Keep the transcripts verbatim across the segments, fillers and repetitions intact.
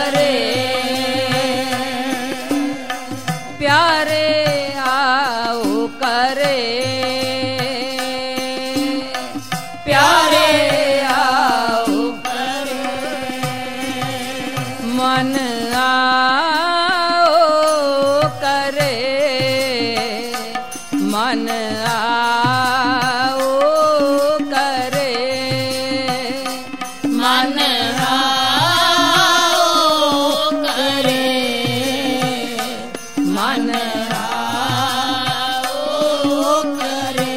करे प्यारे आओ करे प्यारे आओ करे मन आओ करे मन आओ करे मन आओ करे मन आओ करे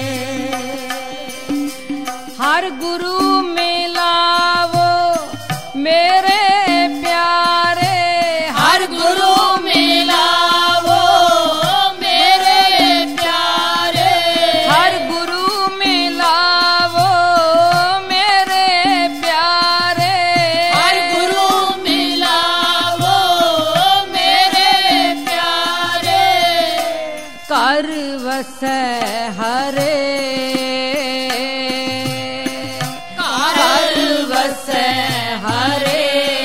हर गुरु मिलावो मेरे प्यारे हर गुरु मिलावो मेरे प्यारे हर गुरु मिलावो मेरे प्यारे हर गुरु मिलावो मेरे प्यारे कर वसै हरे कर वसै हरे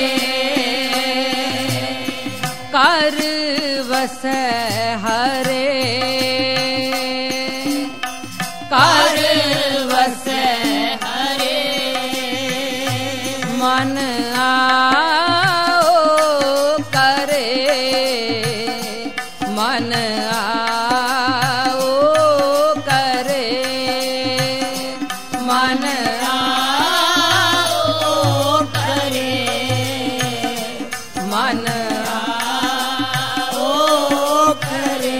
कर वसै हरे कर वसै हरे मन आओ करे मन आओ करे मन आओ करे मन आओ करे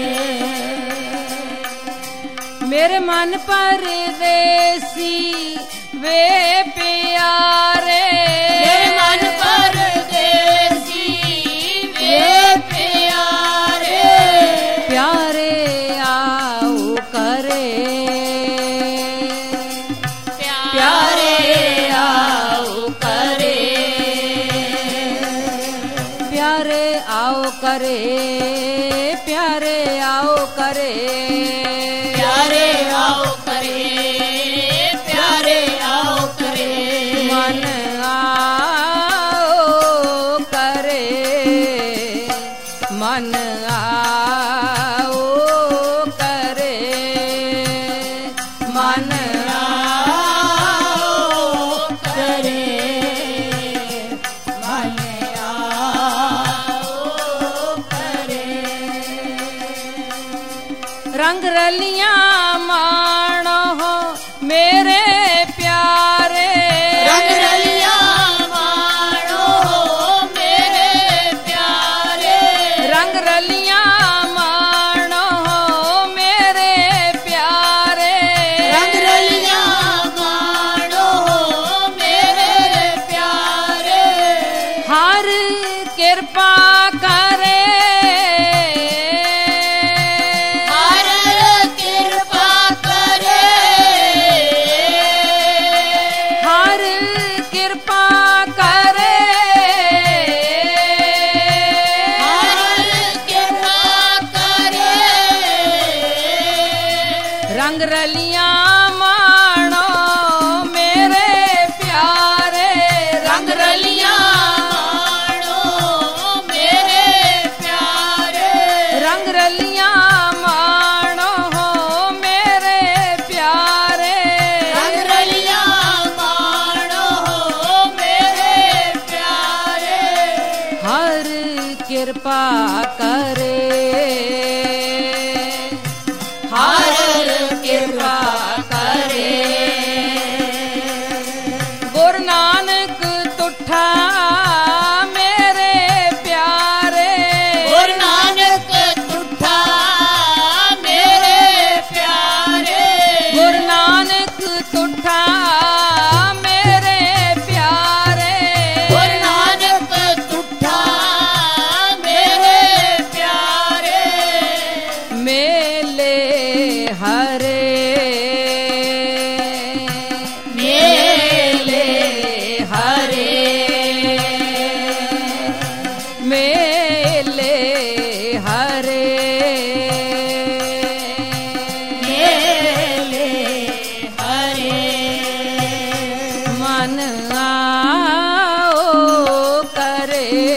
मेरे मन परदेसी वे प्यारे मेरे मन परदेसी वे प्यारे प्यारे आओ करे प्यारे आओ करे प्यारे आओ करे प्यारे आओ करे प्यारे आओ करे प्यारे आओ करे मन आओ करे मन आओ करे मन आओ करे मन आओ करे रंग रलियां माणो हो मेरे प्यारे रंग रलियां माणो हो मेरे प्यारे रंग रलियां माणो हो मेरे प्यारे रंग रलियां माणो हो मेरे प्यारे हर कृपा करे हर कृपा करे हर कृपा करे हर कृपा करे रंग रलियां माणो मेरे प्यारे रंग रलियां माणो मेरे प्यारे रंग रलियां माणो हो मेरे प्यारे रंग रलियां माणो हो मेरे प्यारे हर कृपा करे हर कृपा करे गुरु नानक तुठा मेरे प्यारे गुरु नानक तुठा मेरे प्यारे गुरु नानक तुठा मेरे प्यारे गुरु नानक तुठा मेरे प्यारे मेले हरे मेले हरे मेले हरे मेले हरे मन आओ करे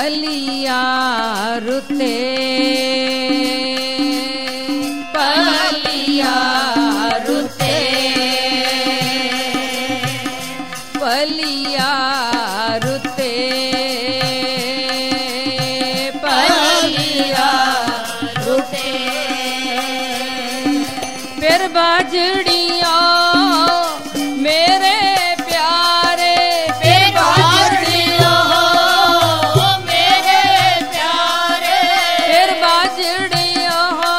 पलिया रुते पलिया रुते पलिया रुते पलिया रुते फिर बाजड़िया मेरे प्यारे फिर बाजड़िया मेरे प्यारे फिर बाजड़िया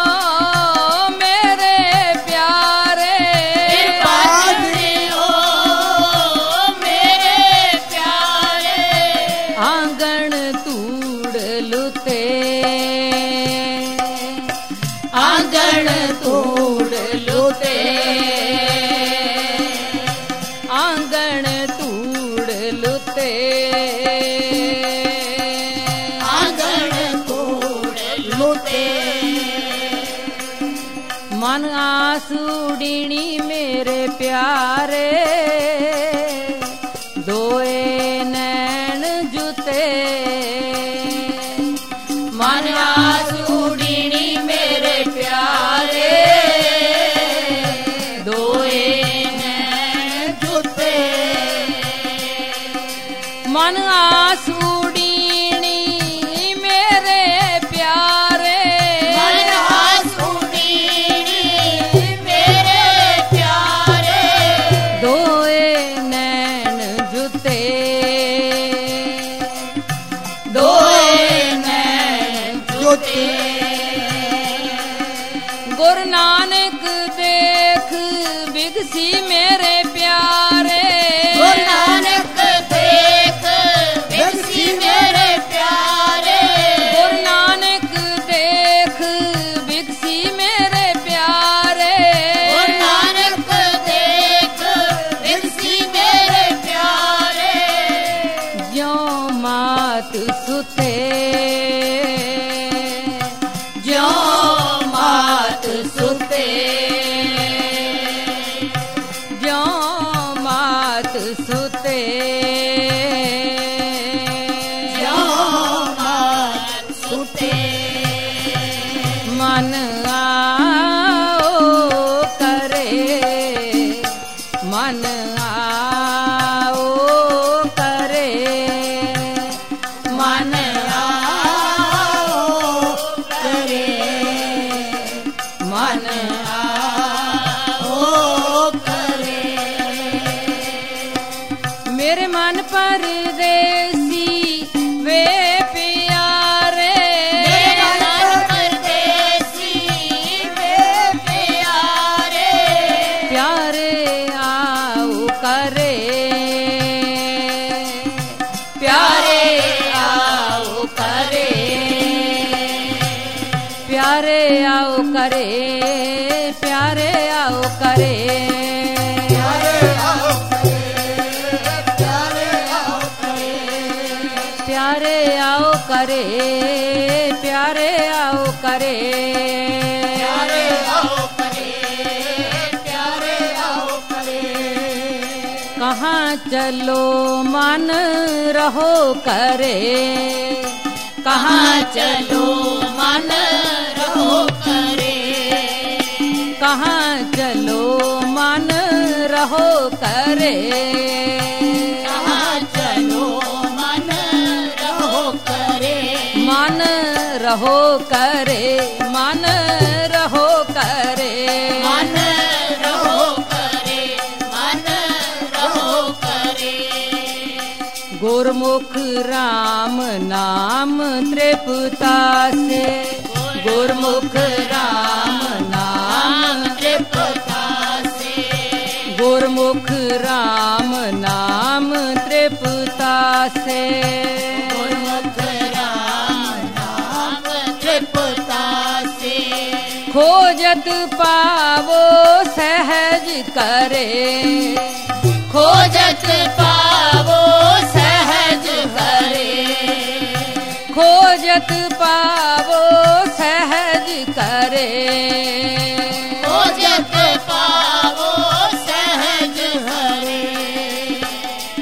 मेरे प्यारे फिर बाजड़िया मेरे प्यारे आंगन तूड़ लुते आंगन तोड़ लुते आंगन तूड़ लुते आंगन तोड़ लुते मन आसूड़िणी मेरे प्यारे दोए नैन जुते मन आसूड़िणी मेरे प्यारे दोए नैन जुते मन आसूड़िणी मेरे प्यारे मन आसूड़िणी मेरे प्यारे दोए नैन जुते दोए नैन जुते गुरु नानक देख बिगसी मेरे प्यारे गुरु नानक देख बिगसी मेरे प्यारे गुरु नानक देख बिगसी मेरे प्यारे गुरु नानक देख बिगसी मेरे प्यारे ज्यों मात सुते ज्यों मात सुते ज्यों मात सुते ज्यों मात सुते मन आओ करे मन आओ करे मन आओ करे मन आओ करे मेरे मन परदेसी वे प्यारे मेरे मन परदेसी वे प्यारे प्यारे आओ करे प्यारे आओ करे प्यारे आओ करे प्यारे आओ करे प्यारे आओ करे प्यारे आओ करे प्यारे आओ करे प्यारे आओ करे प्यारे आओ करे कहाँ चलो मन रहो करे कहाँ चलो मन रहो करे कहाँ चलो मन रहो करे कहाँ चलो मन रहो करे मन रहो करे मन रहो करे मन रहो करे मन रहो करे गुरमुख राम नाम तृप्ता से गुरमुख राम नाम तृप्ता से गुरमुख राम नाम तृप्ता से गुरमुख राम नाम तृप्ता से खोजत पावो सहज करे खोजत पावो सहज करे खोजत पावो सहज करे खोजत पावो सहज हरे